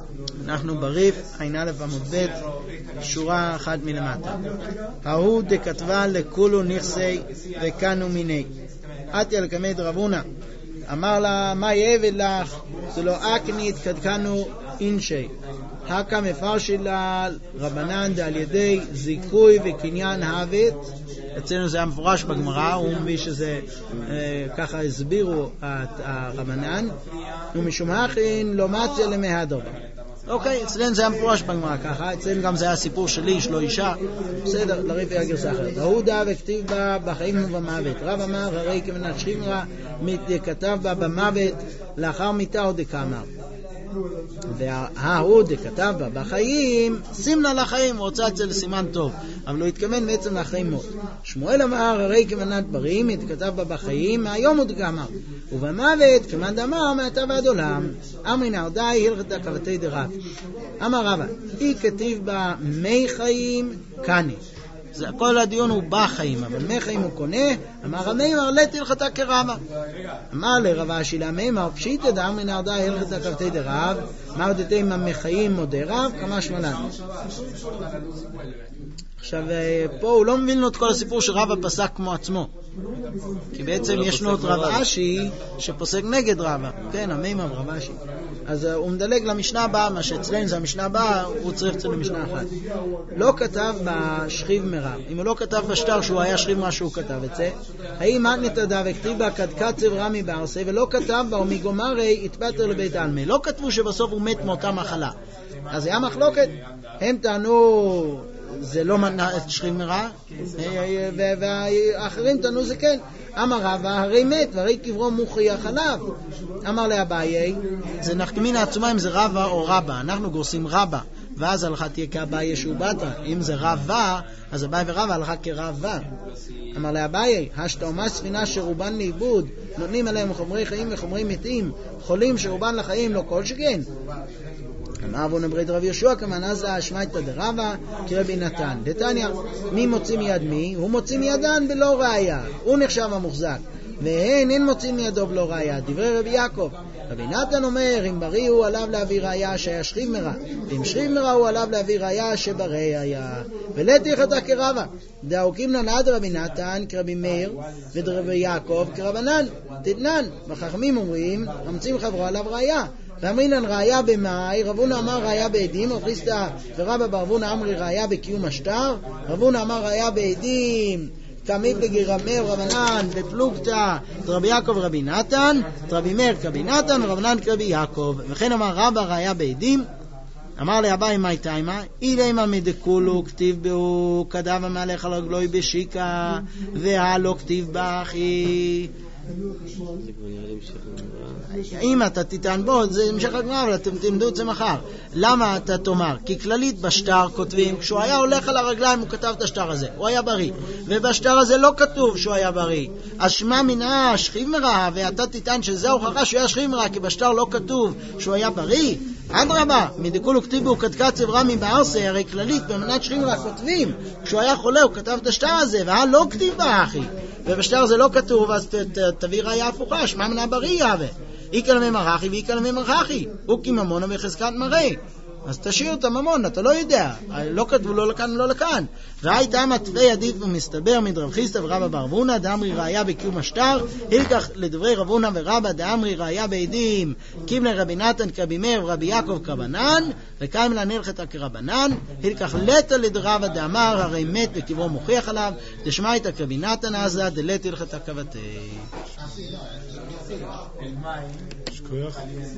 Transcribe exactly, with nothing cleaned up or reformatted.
אנחנו בריף, עין א' עמוד ב', שורה אחת מלמטה. ההוא דכתבה לכולו נכסי וכאנו מיני. עתי על כמד רבונה. אמר לה, מה יעבד לך? זה לא אקנית כדכנו אינשי. הקה מפרשי לה רבנן דה על ידי זיכוי וקניין הוות. אצלנו זה המפורש בגמרא, הוא מביא שזה אה, ככה הסבירו הרבנן. ומשום הכין לא מצא למהדובה. אוקיי, אצלנו זה המפורש בגמרא ככה, אצלנו גם זה היה סיפור שלי, יש לו אישה, בסדר, לריף היה גרסה אחרת. והוא דא וכתיב בה בחיים ובמוות. רב אמר, הרי כמנת שכימרה, כתב בה במוות, לאחר מיתה עוד דקאמר. וההוא דכתב בה בחיים, סימנה לחיים, הוא רוצה אצל סימן טוב, אבל הוא התכוון בעצם לחיים מות. שמואל אמר, הרי כמנת ברים, כתב בה בחיים, מהיום עוד דקאמר. ובמוות, כמנת אמר, מעתה ועד עולם. אמרי נהרדאי, הלכת כבתי דרב. אמר רבא, היא כתיב בה מי חיים, קני. זה, כל הדיון הוא בחיים, אבל מי חיים הוא קונה. אמר המימר, לת הלכתה כרבא. אמר לרבא שילה מימר, פשיטא דאמרי נהרדאי, הלכת כבתי דרב. אמר דתי ממחיים מודה רב, כמה שמלן. עכשיו, פה הוא לא מבין לו את כל הסיפור שרבא פסק כמו עצמו. כי בעצם ישנו את רב אשי שפוסק נגד רבא. כן, המימר רב אשי. אז הוא מדלג למשנה הבאה, מה שאצלנו זה המשנה הבאה, הוא צריך אצלנו משנה אחת. לא כתב בשכיב מרב. אם הוא לא כתב בשטר שהוא היה שכיב מה שהוא כתב את זה, האם מתנתא דא וכתיב בה קדקצב רמי בארסי, ולא כתב בה ומגומרי התפטר לבית העלמי. לא כתבו שבסוף הוא מת מאותה מחלה. אז היה מחלוקת. הם טענו זה לא מנע את שכיב מרע, והאחרים טענו זה כן. אמר רבא, הרי מת, והרי קברו מוכיח עליו. אמר לאביי, זה נחכמין העצומה אם זה רבא או רבא. אנחנו גורסים רבא, ואז הלכה תהיה כאביי שהוא בטה. אם זה רבא, אז אביי ורבא הלכה כרבא. אמר לאביי, השתאומה ספינה שרובן לאיבוד, נותנים עליהם חומרי חיים וחומרי מתים, חולים שרובן לחיים לא כל שכן. אמר אבו נברית רב יהושע כמנזה השמייתא דרבא כרבי נתן. דתניא, מי מוציא מיד מי? הוא מוציא מידן בלא ראיה. הוא נחשב המוחזק. והן אין מוציא מידו בלא ראיה. דברי רבי יעקב. רבי נתן אומר, אם בריא הוא עליו להביא ראיה שהיה שכיב מרע. ואם שכיב מרע הוא עליו להביא ראיה שבריא היה. ולתי חטא כרבא. דאוקים ננד רבי נתן כרבי מאיר ודרבי יעקב כרבנן. תתנן. וחכמים אומרים, המוצאים חברו עליו ראיה. ואמרינן ראיה במאי, רבונה אמר ראיה בעדים, אוכליסטה ורבא ברבונה אמרי ראיה בקיום השטר, רבונה אמר ראיה בעדים, תמיד בגירמר רבנן בפלוגתא, רבי יעקב רבי נתן, רבי מאיר כרבי נתן, רבנן כרבי יעקב, וכן אמר רבא ראיה בעדים, אמר לאביי מי תימא, אילימה מדקולו כתיב בו כדב המלך על רגלוי בשיקה, והלא כתיב באחי. אם אתה תיתן בו, זה המשך הגמרא, אבל אתם תלמדו את זה מחר. למה אתה תאמר? כי כללית בשטר כותבים, כשהוא היה הולך על הרגליים הוא כתב את השטר הזה, הוא היה בריא, ובשטר הזה לא כתוב שהוא היה בריא, אז שמע מנה שכיב מרע, ואתה תיתן שזה הוכחה שהוא היה שכיב מרע, כי בשטר לא כתוב שהוא היה בריא. אדרבה, מדקולו כתיבו קדקצב רמי בארסי, הרי כללית במנת שכיב מרע כותבים, כשהוא היה חולה הוא כתב את השטר הזה, והלא כתיב באחי, ובשטר זה לא כתוב, אז תביא ראיה הפוכה, שמע מנה בריא יהווה. איקה לממרחי ואיקה לממרחי, הוא כממונה בחזקת מראה. אז תשאיר את הממון, אתה לא יודע, לא כתבו לא לכאן לא לכאן. והייתה מטווי עדיף ומסתבר מדרב חיסטא ורבא ברבונה דאמרי ראיה בקיום השטר, הלקח לדברי רבונה ורבא דאמרי ראיה בעדים, קימלה רבי נתן כרבי מאיר ורבי יעקב כרבנן, וקיימלה נלכתא כרבנן, הלקח לטא לדרבא דאמר הרי מת וקברו מוכיח עליו, דשמייתא כרבי נתן עזה דלת הלכתא כבתי.